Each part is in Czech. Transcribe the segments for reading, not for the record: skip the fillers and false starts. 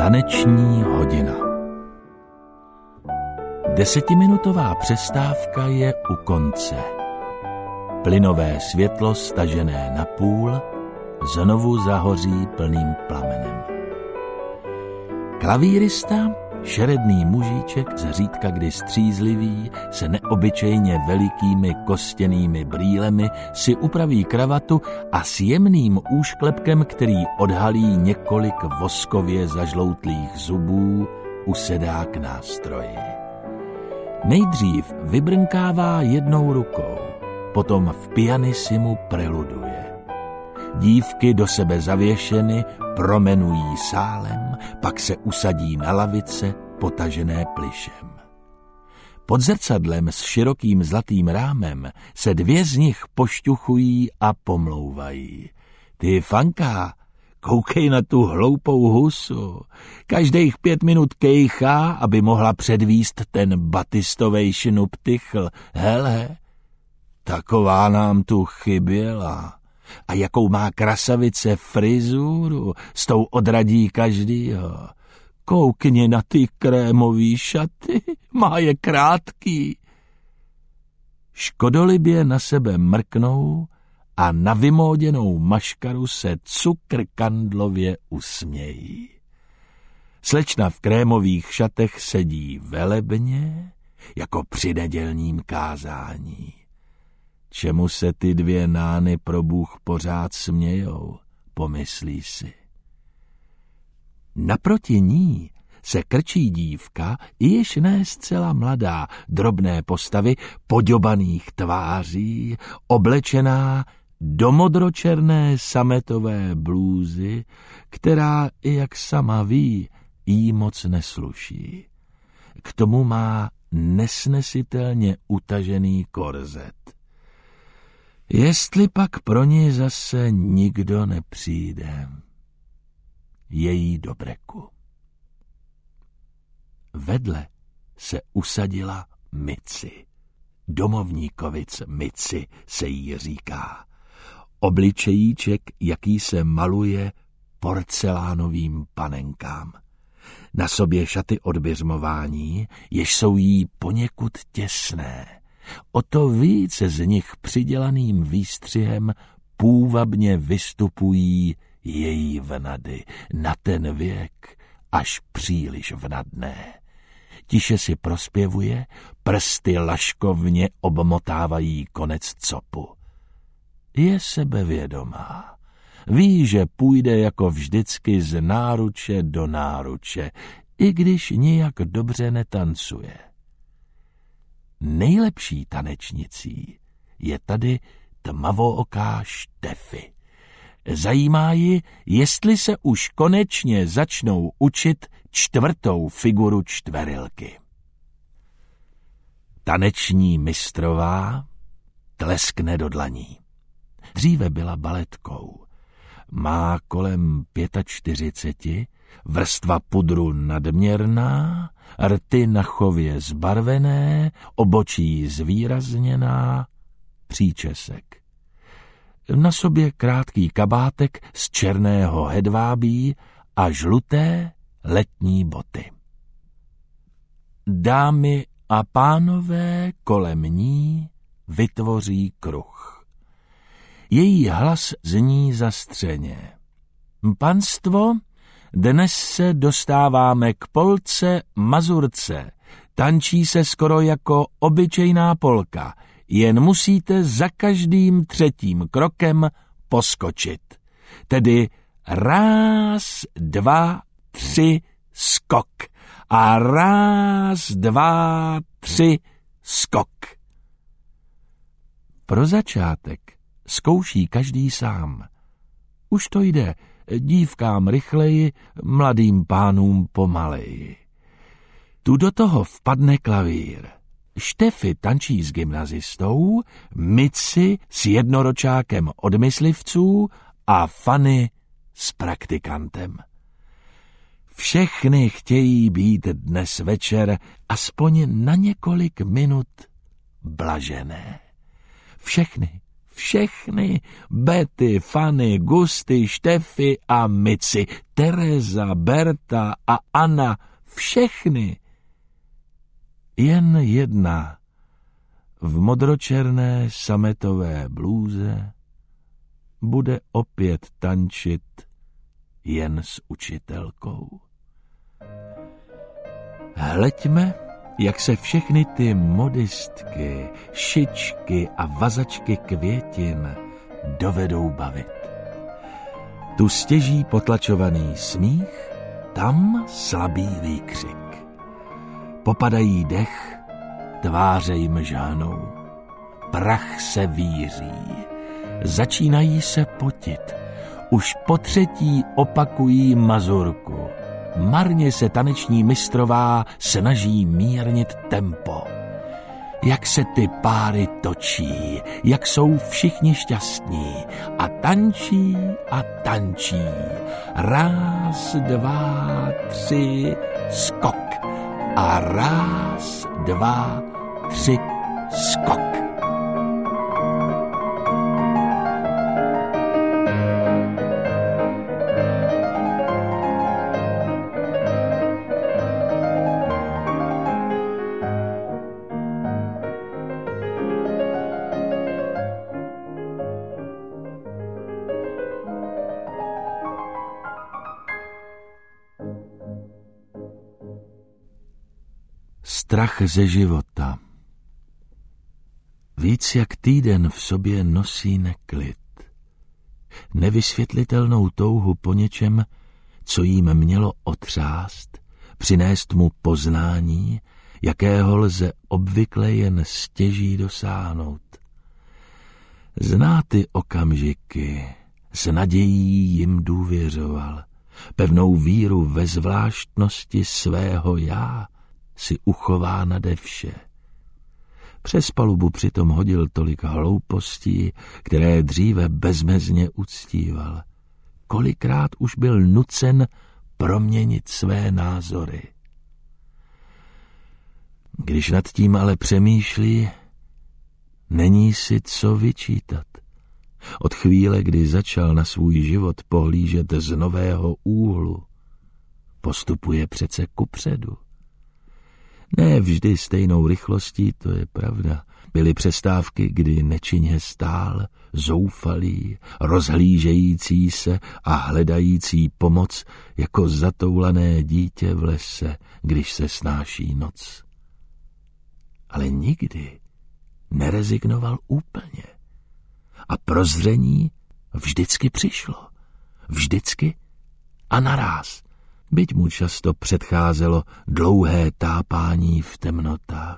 Taneční hodina. 10minutová přestávka je u konce. Plynové světlo stažené na půl znovu zahoří plným plamenem. Klavírista, šeredný mužíček, zřídka kdy střízlivý, se neobyčejně velikými kostěnými brýlemi, si upraví kravatu a s jemným úšklepkem, který odhalí několik voskově zažloutlých zubů, usedá k nástroji. Nejdřív vybrnkává jednou rukou, potom v pianisimu preluduje. Dívky do sebe zavěšeny promenují sálem, pak se usadí na lavice potažené plyšem. Pod zrcadlem s širokým zlatým rámem se dvě z nich pošťuchují a pomlouvají. Ty, Fanka, koukej na tu hloupou husu. Každých 5 minut kejchá, aby mohla předvíst ten batistovej šnuptychl. Hele, taková nám tu chyběla. A jakou má krasavice frizuru, s tou odradí každýho. Koukni na ty krémový šaty, má je krátký. Škodolibě na sebe mrknou a na vymóděnou maškaru se cukrkandlově usmějí. Slečna v krémových šatech sedí velebně, jako při nedělním kázání. Čemu se ty dvě nány pro Bůh pořád smějou, pomyslí si. Naproti ní se krčí dívka, již ne zcela mladá, drobné postavy, poďobaných tváří, oblečená do modročerné sametové blůzy, která, jak sama ví, jí moc nesluší. K tomu má nesnesitelně utažený korzet. Jestli pak pro ní zase nikdo nepřijde, její do breku. Vedle se usadila Mici. Domovníkovic Mici se jí říká. Obličejíček, jaký se maluje porcelánovým panenkám. Na sobě šaty od biřmování, jež jsou jí poněkud těsné. O to více z nich přidělaným výstřihem půvabně vystupují její vnady, na ten věk až příliš vnadné. Tiše si prospěvuje, prsty laškovně obmotávají konec copu. Je sebevědomá. Ví, že půjde jako vždycky z náruče do náruče, i když nijak dobře netancuje. Nejlepší tanečnicí je tady tmavooká Štefy. Zajímá ji, jestli se už konečně začnou učit 4. figuru čtverilky. Taneční mistrová tleskne do dlaní. Dříve byla baletkou. Má kolem 45, vrstva pudru nadměrná, rty na chově zbarvené, obočí zvýrazněná, příčesek. Na sobě krátký kabátek z černého hedvábí a žluté letní boty. Dámy a pánové kolem ní vytvoří kruh. Její hlas zní zastřeně. Panstvo, dnes se dostáváme k polce mazurce. Tančí se skoro jako obyčejná polka, jen musíte za každým 3. krokem poskočit. Tedy 1, 2, 3, skok. A 1, 2, 3, skok. Pro začátek zkouší každý sám. Už to jde, dívkám rychleji, mladým pánům pomaleji. Tu do toho vpadne klavír. Štefy tančí s gymnazistou, Mici s jednoročákem od myslivců a Fanny s praktikantem. Všechny chtějí být dnes večer aspoň na několik minut blažené. Všechny, Betty, Fanny, Gusty, Štefy a Mici, Tereza, Berta a Anna, všechny. Jen jedna v modročerné sametové blůze bude opět tančit jen s učitelkou. Hleďme, jak se všechny ty modistky, šičky a vazačky květin dovedou bavit. Tu stěží potlačovaný smích, tam slabý výkřik. Popadají dech, tváře jim žánou. Prach se víří. Začínají se potit. Už po třetí opakují mazurku. Marně se taneční mistrová snaží mírnit tempo. Jak se ty páry točí, jak jsou všichni šťastní a tančí a tančí. Raz, dva, tři, skok. A raz, dva, tři, skok. Strach ze života. Víc jak týden v sobě nosí neklid. Nevysvětlitelnou touhu po něčem, co jím mělo otřást, přinést mu poznání, jakého lze obvykle jen stěží dosáhnout. Zná ty okamžiky, s nadějí jim důvěřoval, pevnou víru ve zvláštnosti svého já si uchová nade vše. Přes palubu přitom hodil tolik hloupostí, které dříve bezmezně uctíval. Kolikrát už byl nucen proměnit své názory. Když nad tím ale přemýšlí, není si co vyčítat. Od chvíle, kdy začal na svůj život pohlížet z nového úhlu, postupuje přece kupředu. Ne vždy stejnou rychlostí, to je pravda. Byly přestávky, kdy nečinně stál, zoufalý, rozhlížející se a hledající pomoc jako zatoulané dítě v lese, když se snáší noc. Ale nikdy nerezignoval úplně. A prozření vždycky přišlo. Vždycky a naráz. Byť mu často předcházelo dlouhé tápání v temnotách.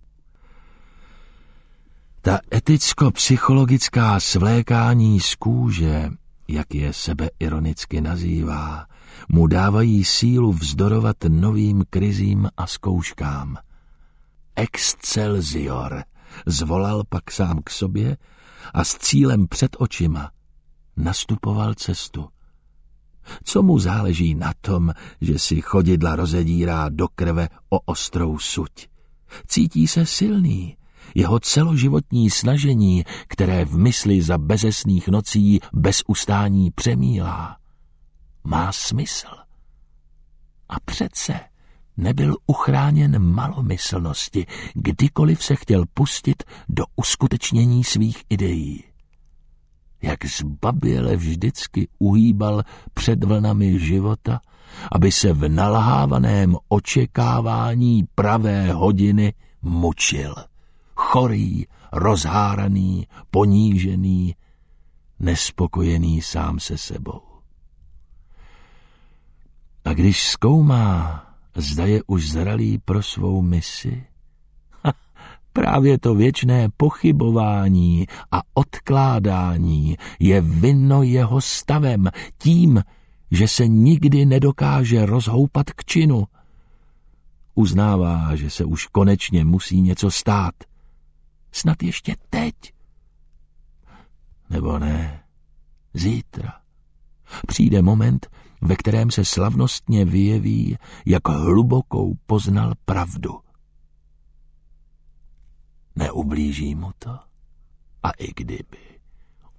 Ta eticko-psychologická svlékání z kůže, jak je sebe ironicky nazývá, mu dávají sílu vzdorovat novým krizím a zkouškám. Excelsior, zvolal pak sám k sobě a s cílem před očima nastupoval cestu. Co mu záleží na tom, že si chodidla rozedírá do krve o ostrou suť? Cítí se silný. Jeho celoživotní snažení, které v mysli za bezesných nocí bez ustání přemílá, má smysl. A přece nebyl uchráněn malomyslnosti, kdykoliv se chtěl pustit do uskutečnění svých ideí. Jak zbaběle vždycky uhýbal před vlnami života, aby se v nalhávaném očekávání pravé hodiny mučil. Chorý, rozháraný, ponížený, nespokojený sám se sebou. A když zkoumá, zda je už zralý pro svou misi, právě to věčné pochybování a odkládání je vinno jeho stavem, tím, že se nikdy nedokáže rozhoupat k činu. Uznává, že se už konečně musí něco stát. Snad ještě teď. Nebo ne, zítra. Přijde moment, ve kterém se slavnostně vyjeví, jak hlubokou poznal pravdu. Neublíží mu to? A i kdyby.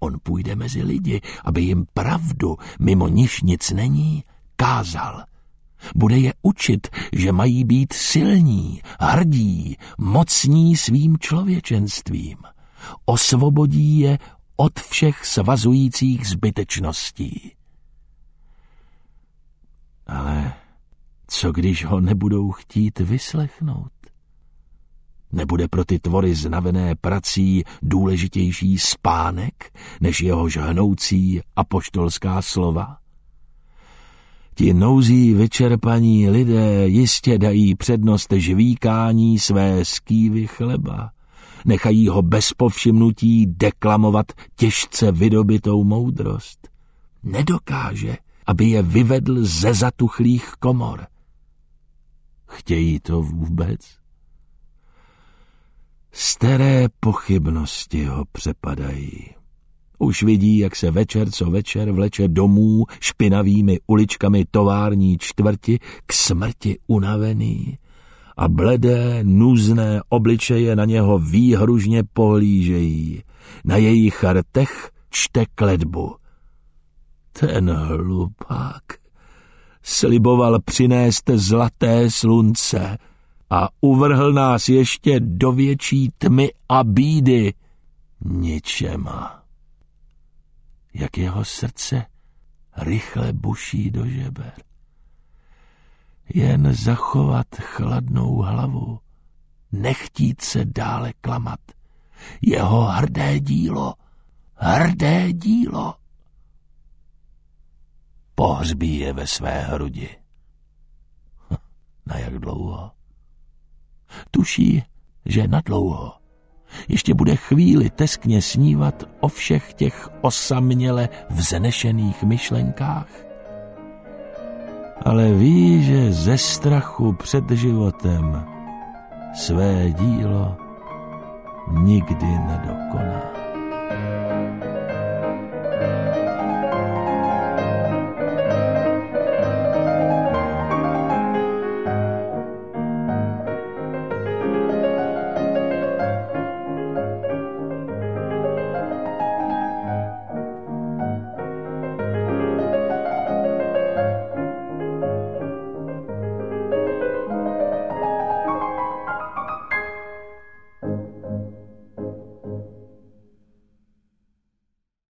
On půjde mezi lidi, aby jim pravdu, mimo niž nic není, kázal. Bude je učit, že mají být silní, hrdí, mocní svým člověčenstvím. Osvobodí je od všech svazujících zbytečností. Ale co když ho nebudou chtít vyslechnout? Nebude pro ty tvory znavené prací důležitější spánek, než jeho žhnoucí apoštolská slova? Ti nouzí vyčerpaní lidé jistě dají přednost žvíkání své skývy chleba. Nechají ho bez povšimnutí deklamovat těžce vydobytou moudrost. Nedokáže, aby je vyvedl ze zatuchlých komor. Chtějí to vůbec? Staré pochybnosti ho přepadají. Už vidí, jak se večer co večer vleče domů špinavými uličkami tovární čtvrti k smrti unavený a bledé, nuzné obličeje na něho výhružně pohlížejí. Na jejich rtech čte kletbu. Ten hlupák sliboval přinést zlaté slunce a uvrhl nás ještě do větší tmy a bídy ničema. Jak jeho srdce rychle buší do žeber. Jen zachovat chladnou hlavu, nechtít se dále klamat. Jeho hrdé dílo. Pohřbí je ve své hrudi. Na jak dlouho? Tuší, že nadlouho. Ještě bude chvíli teskně snívat o všech těch osaměle vznešených myšlenkách. Ale ví, že ze strachu před životem své dílo nikdy nedokoná.